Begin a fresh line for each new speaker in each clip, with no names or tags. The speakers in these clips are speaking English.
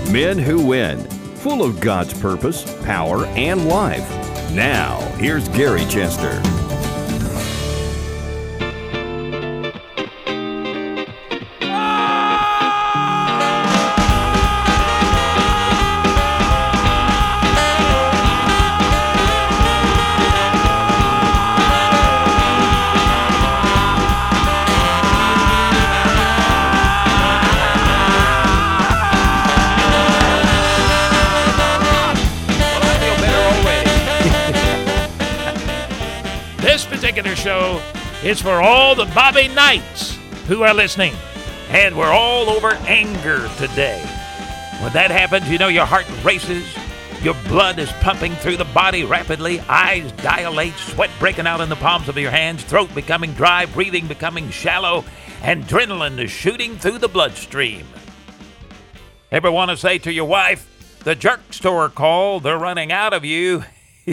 Men Who Win, full of God's purpose, power, and life. Now, here's Gary Chester.
Show is for all the Bobby Knights who are listening, and we're all over anger today. When that happens, you know your heart races, your blood is pumping through the body rapidly, eyes dilate, sweat breaking out in the palms of your hands, throat becoming dry, breathing becoming shallow, and adrenaline is shooting through the bloodstream. Ever want to say to your wife, the jerk store called, they're running out of you?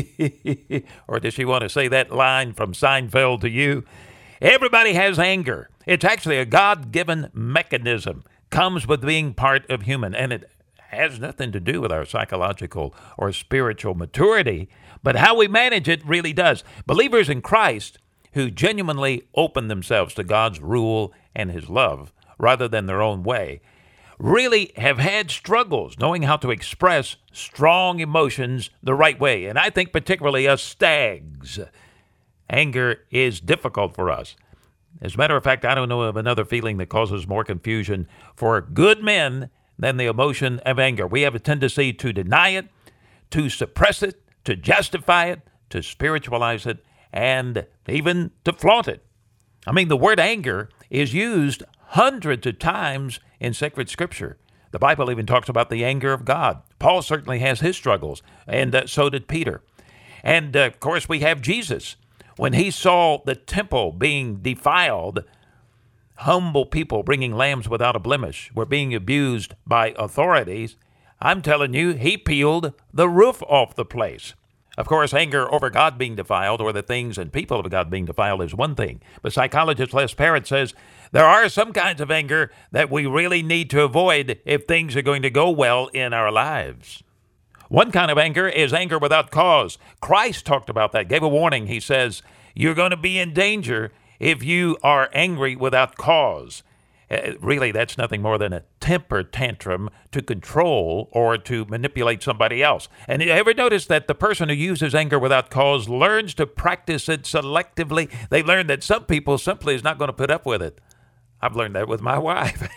Or does she want to say that line from Seinfeld to you? Everybody has anger. It's actually a God-given mechanism. Comes with being part of human. And it has nothing to do with our psychological or spiritual maturity. But how we manage it really does. Believers in Christ who genuinely open themselves to God's rule and His love rather than their own way really have had struggles knowing how to express strong emotions the right way. And I think particularly us stags, anger is difficult for us. As a matter of fact, I don't know of another feeling that causes more confusion for good men than the emotion of anger. We have a tendency to deny it, to suppress it, to justify it, to spiritualize it, and even to flaunt it. I mean, the word anger is used hundreds of times in sacred scripture. The Bible even talks about the anger of God. Paul certainly has his struggles, and so did Peter. And, of course, we have Jesus. When he saw the temple being defiled, humble people bringing lambs without a blemish were being abused by authorities, I'm telling you, he peeled the roof off the place. Of course, anger over God being defiled or the things and people of God being defiled is one thing. But psychologist Les Parrott says there are some kinds of anger that we really need to avoid if things are going to go well in our lives. One kind of anger is anger without cause. Christ talked about that, gave a warning. He says, you're going to be in danger if you are angry without cause. Really, that's nothing more than a temper tantrum to control or to manipulate somebody else. And you ever notice that the person who uses anger without cause learns to practice it selectively? They learn that some people simply is not going to put up with it. I've learned that with my wife.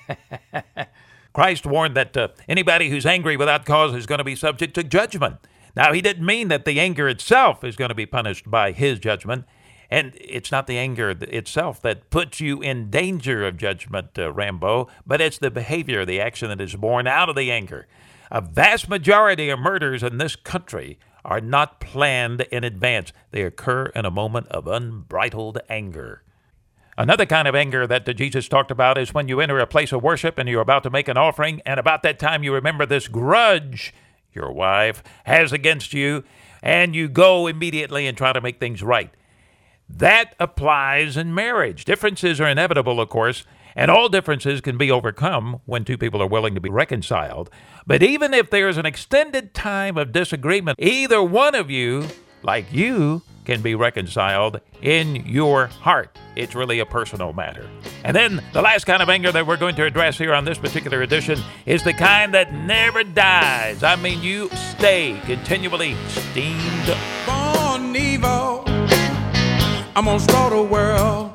Christ warned that anybody who's angry without cause is going to be subject to judgment. Now, he didn't mean that the anger itself is going to be punished by his judgment. And it's not the anger itself that puts you in danger of judgment, Rambo, but it's the behavior, the action that is born out of the anger. A vast majority of murders in this country are not planned in advance. They occur in a moment of unbridled anger. Another kind of anger that Jesus talked about is when you enter a place of worship and you're about to make an offering, and about that time you remember this grudge your wife has against you, and you go immediately and try to make things right. That applies in marriage. Differences are inevitable, of course, and all differences can be overcome when two people are willing to be reconciled. But even if there's an extended time of disagreement, either one of you, like you, can be reconciled in your heart. It's really a personal matter. And then the last kind of anger that we're going to address here on this particular edition is the kind that never dies. I mean, you stay continually steamed.
Born evil, I'm gonna start the world.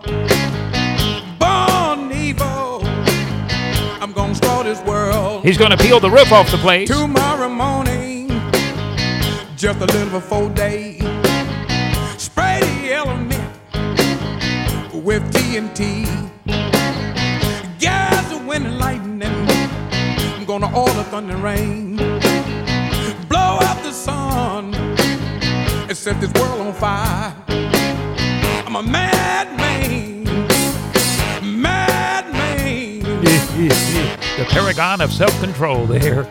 Born evil, I'm gonna start this world.
He's gonna peel the roof off the place.
Tomorrow morning, just a little before day, spray the element with TNT. Gas the wind and lightning, I'm gonna order thunder and rain. Blow out the sun and set this world on fire. I'm a madman.
The paragon of self-control there.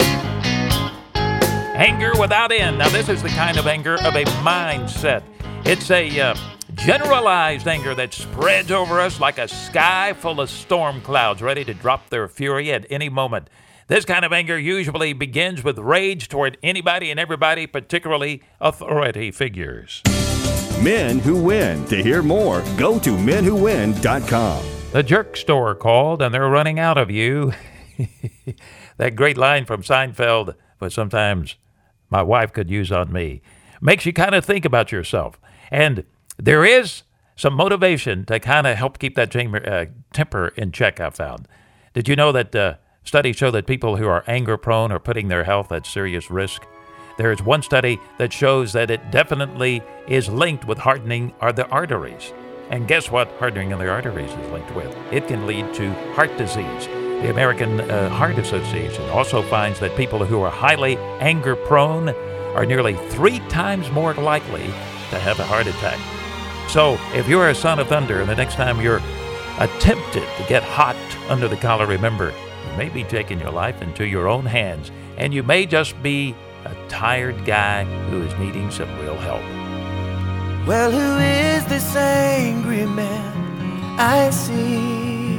Anger without end. Now, this is the kind of anger of a mindset. It's a generalized anger that spreads over us like a sky full of storm clouds ready to drop their fury at any moment. This kind of anger usually begins with rage toward anybody and everybody, particularly authority figures.
Men Who Win. To hear more, go to menwhowin.com.
The jerk store called, and they're running out of you. That great line from Seinfeld, but sometimes my wife could use on me, makes you kind of think about yourself. And there is some motivation to kind of help keep that temper in check, I found. Did you know that studies show that people who are anger-prone are putting their health at serious risk? There is one study that shows that it definitely is linked with hardening of the arteries. And guess what hardening of the arteries is linked with? It can lead to heart disease. The American Heart Association also finds that people who are highly anger-prone are nearly 3 times more likely to have a heart attack. So if you're a son of thunder and the next time you're attempted to get hot under the collar, remember, you may be taking your life into your own hands, and you may just be a tired guy who is needing some real help.
Well, who is this angry man I see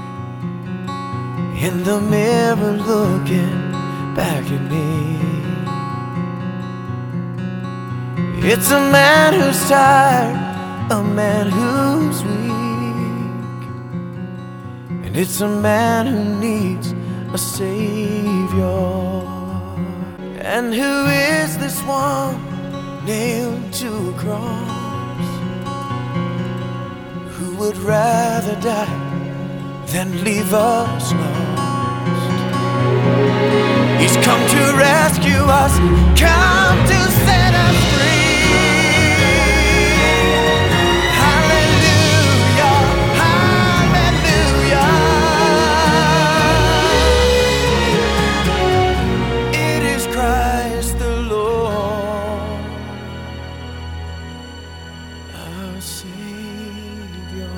in the mirror looking back at me? It's a man who's tired, a man who's weak, and it's a man who needs a savior. And who is this one nailed to a cross, who would rather die than leave us lost? He's come to rescue us, come to set us free. Hallelujah, hallelujah. It is Christ the Lord, our Savior.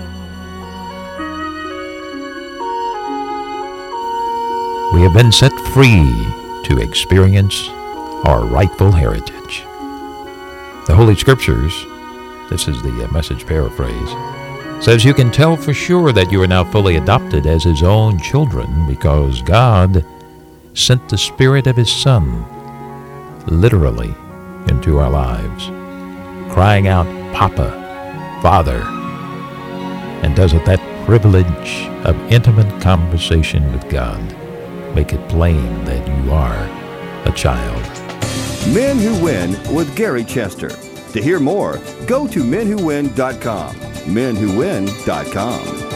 We have been set free to experience our rightful heritage. The Holy Scriptures, this is the Message paraphrase, says you can tell for sure that you are now fully adopted as His own children because God sent the Spirit of His Son literally into our lives, crying out, Papa, Father, and doesn't that privilege of intimate conversation with God make it plain that you are a child?
Men Who Win with Gary Chester. To hear more, go to menwhowin.com. menwhowin.com.